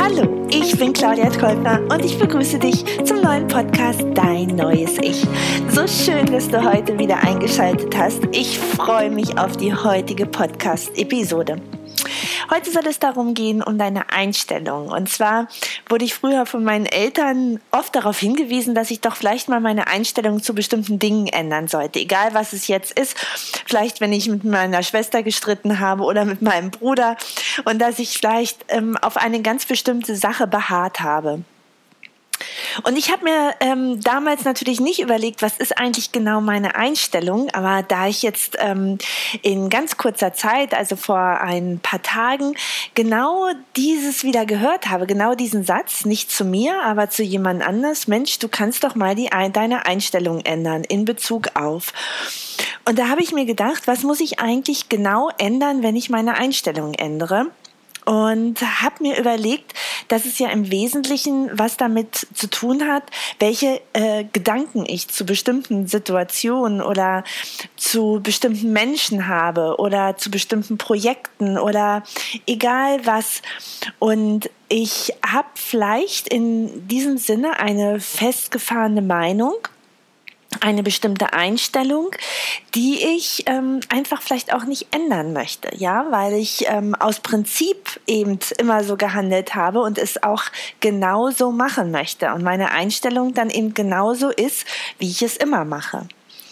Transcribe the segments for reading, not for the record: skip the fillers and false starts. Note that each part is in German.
Hallo, ich bin Claudia Tolpner und ich begrüße dich zum neuen Podcast Dein neues Ich. So schön, dass du heute wieder eingeschaltet hast. Ich freue mich auf die heutige Podcast-Episode. Heute soll es darum gehen, um deine Einstellung. Und zwar wurde ich früher von meinen Eltern oft darauf hingewiesen, dass ich doch vielleicht mal meine Einstellung zu bestimmten Dingen ändern sollte. Egal, was es jetzt ist. Vielleicht, wenn ich mit meiner Schwester gestritten habe oder mit meinem Bruder. Und dass ich vielleicht auf eine ganz bestimmte Sache beharrt habe. Und ich habe mir damals natürlich nicht überlegt, was ist eigentlich genau meine Einstellung, aber da ich jetzt in ganz kurzer Zeit, also vor ein paar Tagen, genau dieses wieder gehört habe, genau diesen Satz, nicht zu mir, aber zu jemand anders, Mensch, du kannst doch mal deine Einstellung ändern in Bezug auf. Und da habe ich mir gedacht, was muss ich eigentlich genau ändern, wenn ich meine Einstellung ändere? Und habe mir überlegt, dass es ja im Wesentlichen was damit zu tun hat, welche Gedanken ich zu bestimmten Situationen oder zu bestimmten Menschen habe oder zu bestimmten Projekten oder egal was. Und ich habe vielleicht in diesem Sinne eine festgefahrene Meinung, eine bestimmte Einstellung, die ich einfach vielleicht auch nicht ändern möchte, ja, weil ich aus Prinzip eben immer so gehandelt habe und es auch genauso machen möchte und meine Einstellung dann eben genauso ist, wie ich es immer mache.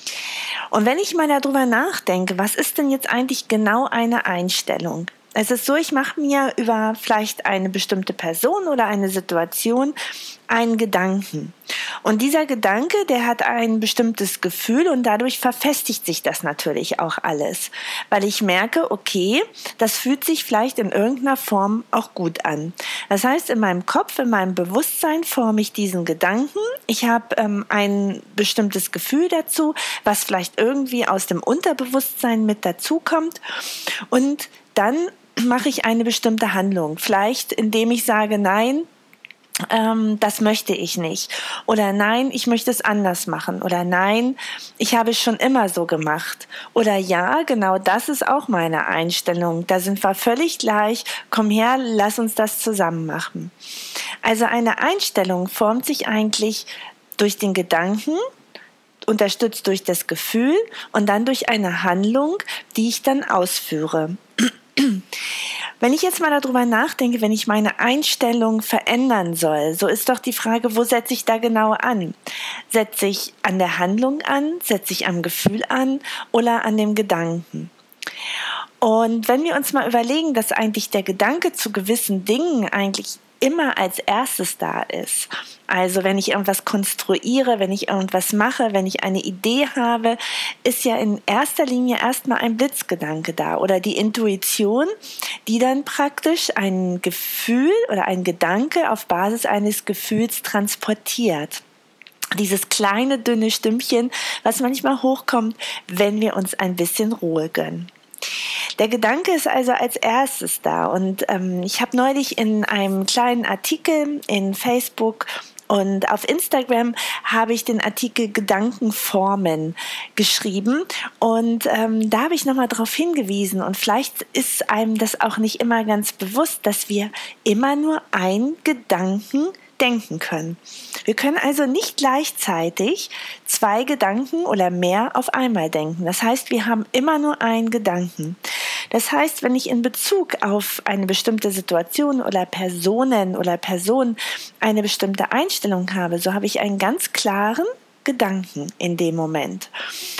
Und wenn ich mal darüber nachdenke, was ist denn jetzt eigentlich genau eine Einstellung? Es ist so, ich mache mir über vielleicht eine bestimmte Person oder eine Situation einen Gedanken. Und dieser Gedanke, der hat ein bestimmtes Gefühl und dadurch verfestigt sich das natürlich auch alles. Weil ich merke, okay, das fühlt sich vielleicht in irgendeiner Form auch gut an. Das heißt, in meinem Kopf, in meinem Bewusstsein forme ich diesen Gedanken. Ich habe ein bestimmtes Gefühl dazu, was vielleicht irgendwie aus dem Unterbewusstsein mit dazukommt. Und dann mache ich eine bestimmte Handlung. Vielleicht, indem ich sage, nein, das möchte ich nicht. Oder nein, ich möchte es anders machen. Oder nein, ich habe es schon immer so gemacht. Oder ja, genau das ist auch meine Einstellung. Da sind wir völlig gleich. Komm her, lass uns das zusammen machen. Also eine Einstellung formt sich eigentlich durch den Gedanken, unterstützt durch das Gefühl und dann durch eine Handlung, die ich dann ausführe. Wenn ich jetzt mal darüber nachdenke, wenn ich meine Einstellung verändern soll, so ist doch die Frage, wo setze ich da genau an? Setze ich an der Handlung an, setze ich am Gefühl an oder an dem Gedanken? Und wenn wir uns mal überlegen, dass eigentlich der Gedanke zu gewissen Dingen eigentlich immer als erstes da ist. Also wenn ich irgendwas konstruiere, wenn ich irgendwas mache, wenn ich eine Idee habe, ist ja in erster Linie erstmal ein Blitzgedanke da oder die Intuition, die dann praktisch ein Gefühl oder ein Gedanke auf Basis eines Gefühls transportiert. Dieses kleine, dünne Stimmchen, was manchmal hochkommt, wenn wir uns ein bisschen Ruhe gönnen. Der Gedanke ist also als erstes da und ich habe neulich in einem kleinen Artikel in Facebook und auf Instagram habe ich den Artikel Gedankenformen geschrieben und da habe ich nochmal darauf hingewiesen und vielleicht ist einem das auch nicht immer ganz bewusst, dass wir immer nur einen Gedanken denken können. Wir können also nicht gleichzeitig zwei Gedanken oder mehr auf einmal denken. Das heißt, wir haben immer nur einen Gedanken. Das heißt, wenn ich in Bezug auf eine bestimmte Situation oder Personen oder Person eine bestimmte Einstellung habe, so habe ich einen ganz klaren Gedanken in dem Moment.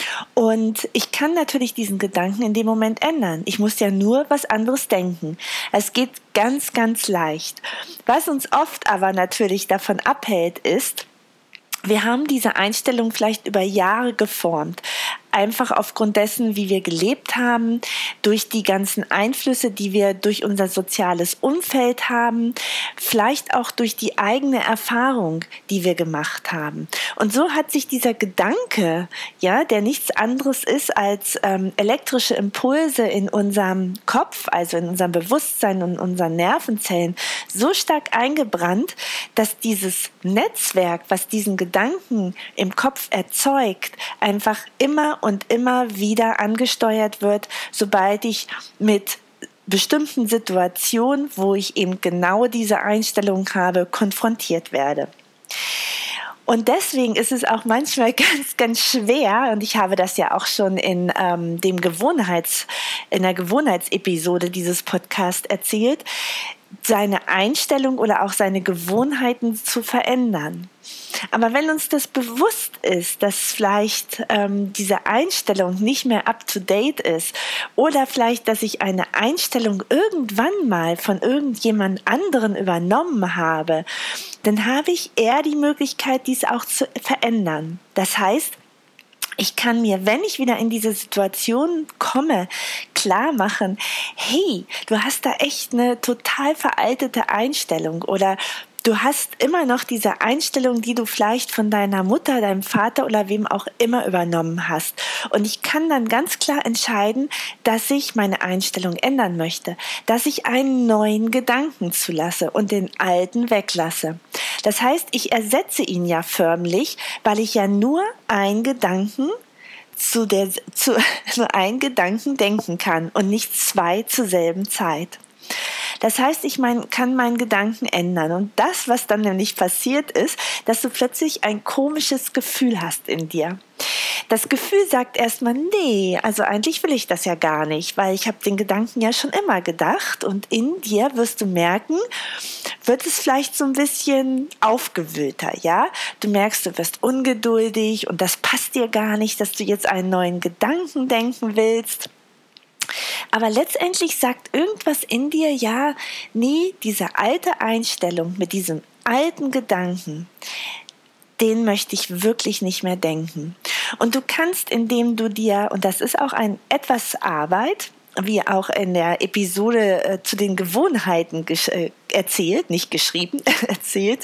Und ich kann natürlich diesen Gedanken in dem Moment ändern. Ich muss ja nur was anderes denken. Es geht ganz, ganz leicht. Was uns oft aber natürlich davon abhält, ist, wir haben diese Einstellung vielleicht über Jahre geformt. Einfach aufgrund dessen, wie wir gelebt haben, durch die ganzen Einflüsse, die wir durch unser soziales Umfeld haben, vielleicht auch durch die eigene Erfahrung, die wir gemacht haben. Und so hat sich dieser Gedanke, ja, der nichts anderes ist als elektrische Impulse in unserem Kopf, also in unserem Bewusstsein und unseren Nervenzellen, so stark eingebrannt, dass dieses Netzwerk, was diesen Gedanken im Kopf erzeugt, einfach immer und immer wieder angesteuert wird, sobald ich mit bestimmten Situation, wo ich eben genau diese Einstellung habe, konfrontiert werde. Und deswegen ist es auch manchmal ganz, ganz schwer, und ich habe das ja auch schon in der Gewohnheitsepisode dieses Podcasts erzählt, seine Einstellung oder auch seine Gewohnheiten zu verändern. Aber wenn uns das bewusst ist, dass vielleicht diese Einstellung nicht mehr up-to-date ist oder vielleicht, dass ich eine Einstellung irgendwann mal von irgendjemand anderen übernommen habe, dann habe ich eher die Möglichkeit, dies auch zu verändern. Das heißt, ich kann mir, wenn ich wieder in diese Situation komme, klar machen, hey, du hast da echt eine total veraltete Einstellung oder du hast immer noch diese Einstellung, die du vielleicht von deiner Mutter, deinem Vater oder wem auch immer übernommen hast. Und ich kann dann ganz klar entscheiden, dass ich meine Einstellung ändern möchte, dass ich einen neuen Gedanken zulasse und den alten weglasse. Das heißt, ich ersetze ihn ja förmlich, weil ich ja nur einen Gedanken denken kann und nicht zwei zur selben Zeit. Das heißt, ich kann meinen Gedanken ändern. Und das, was dann nämlich passiert ist, dass du plötzlich ein komisches Gefühl hast in dir. Das Gefühl sagt erstmal, nee, also eigentlich will ich das ja gar nicht, weil ich habe den Gedanken ja schon immer gedacht. Und in dir wirst du merken, wird es vielleicht so ein bisschen aufgewühlter, ja? Du merkst, du wirst ungeduldig und das passt dir gar nicht, dass du jetzt einen neuen Gedanken denken willst. Aber letztendlich sagt irgendwas in dir, ja, nee, diese alte Einstellung mit diesem alten Gedanken, den möchte ich wirklich nicht mehr denken. Und du kannst, indem du dir, und das ist auch etwas Arbeit, wie auch in der Episode zu den Gewohnheiten erzählt, nicht geschrieben, erzählt,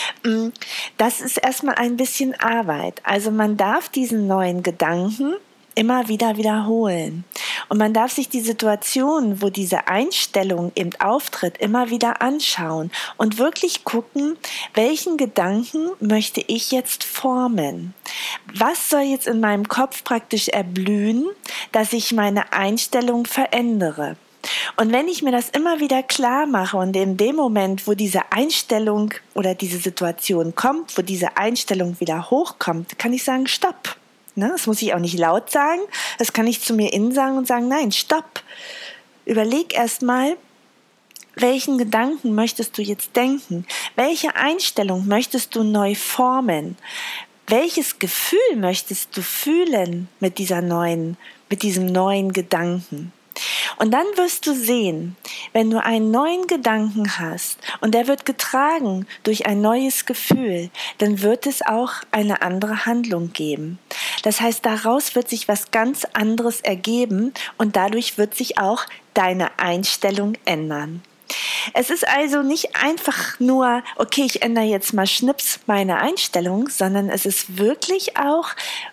das ist erstmal ein bisschen Arbeit. Also man darf diesen neuen Gedanken immer wieder wiederholen. Und man darf sich die Situation, wo diese Einstellung eben auftritt, immer wieder anschauen und wirklich gucken, welchen Gedanken möchte ich jetzt formen? Was soll jetzt in meinem Kopf praktisch erblühen, dass ich meine Einstellung verändere? Und wenn ich mir das immer wieder klar mache und in dem Moment, wo diese Einstellung oder diese Situation kommt, wo diese Einstellung wieder hochkommt, kann ich sagen, stopp. Das muss ich auch nicht laut sagen, das kann ich zu mir innen sagen und sagen, nein, stopp. Überleg erst mal, welchen Gedanken möchtest du jetzt denken? Welche Einstellung möchtest du neu formen? Welches Gefühl möchtest du fühlen mit diesem neuen Gedanken? Und dann wirst du sehen, wenn du einen neuen Gedanken hast und der wird getragen durch ein neues Gefühl, dann wird es auch eine andere Handlung geben. Das heißt, daraus wird sich was ganz anderes ergeben und dadurch wird sich auch deine Einstellung ändern. Es ist also nicht einfach nur, okay, ich ändere jetzt mal schnips meine Einstellung, sondern es ist wirklich auch,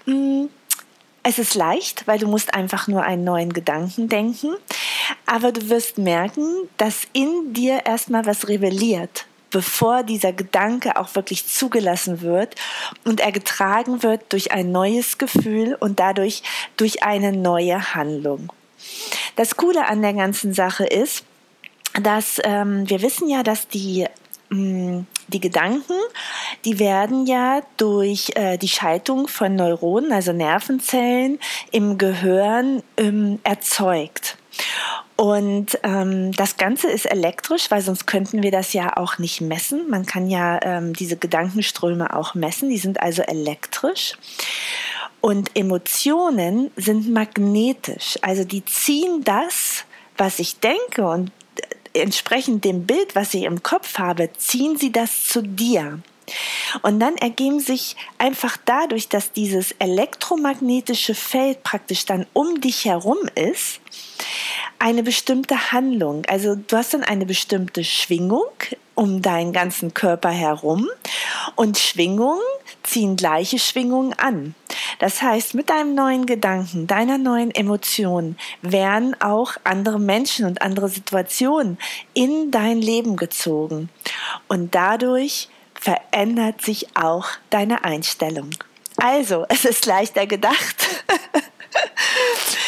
es ist leicht, weil du musst einfach nur einen neuen Gedanken denken, aber du wirst merken, dass in dir erstmal was rebelliert, bevor dieser Gedanke auch wirklich zugelassen wird und er getragen wird durch ein neues Gefühl und dadurch durch eine neue Handlung. Das Coole an der ganzen Sache ist, dass wir wissen ja, dass die Gedanken, die werden ja durch die Schaltung von Neuronen, also Nervenzellen im Gehirn erzeugt. Und das Ganze ist elektrisch, weil sonst könnten wir das ja auch nicht messen. Man kann ja diese Gedankenströme auch messen, die sind also elektrisch. Und Emotionen sind magnetisch, also die ziehen das, was ich denke und entsprechend dem Bild, was ich im Kopf habe, ziehen sie das zu dir. Und dann ergeben sich einfach dadurch, dass dieses elektromagnetische Feld praktisch dann um dich herum ist, eine bestimmte Handlung. Also du hast dann eine bestimmte Schwingung um deinen ganzen Körper herum und Schwingungen ziehen gleiche Schwingungen an. Das heißt, mit deinem neuen Gedanken, deiner neuen Emotion werden auch andere Menschen und andere Situationen in dein Leben gezogen. Und dadurch verändert sich auch deine Einstellung. Also, es ist leichter gedacht.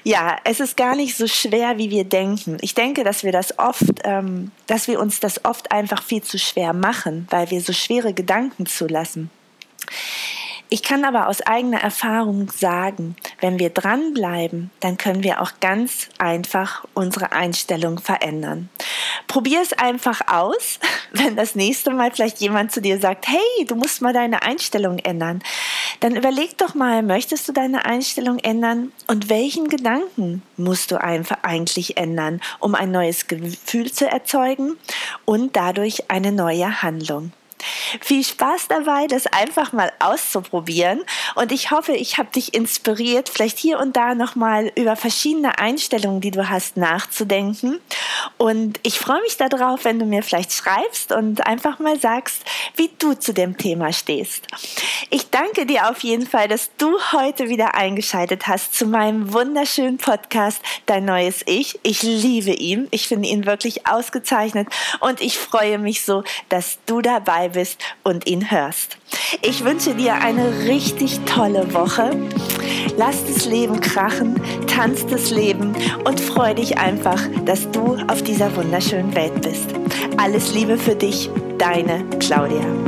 Ja, es ist gar nicht so schwer, wie wir denken. Ich denke, dass wir uns das oft einfach viel zu schwer machen, weil wir so schwere Gedanken zulassen. Ich kann aber aus eigener Erfahrung sagen, wenn wir dranbleiben, dann können wir auch ganz einfach unsere Einstellung verändern. Probier es einfach aus, wenn das nächste Mal vielleicht jemand zu dir sagt, hey, du musst mal deine Einstellung ändern. Dann überleg doch mal, möchtest du deine Einstellung ändern und welchen Gedanken musst du einfach eigentlich ändern, um ein neues Gefühl zu erzeugen und dadurch eine neue Handlung. Viel Spaß dabei, das einfach mal auszuprobieren und ich hoffe, ich habe dich inspiriert, vielleicht hier und da nochmal über verschiedene Einstellungen, die du hast, nachzudenken und ich freue mich darauf, wenn du mir vielleicht schreibst und einfach mal sagst, wie du zu dem Thema stehst. Ich danke dir auf jeden Fall, dass du heute wieder eingeschaltet hast zu meinem wunderschönen Podcast Dein neues Ich. Ich liebe ihn, ich finde ihn wirklich ausgezeichnet und ich freue mich so, dass du dabei bist und ihn hörst. Ich wünsche dir eine richtig tolle Woche. Lass das Leben krachen, tanz das Leben und freu dich einfach, dass du auf dieser wunderschönen Welt bist. Alles Liebe für dich, deine Claudia.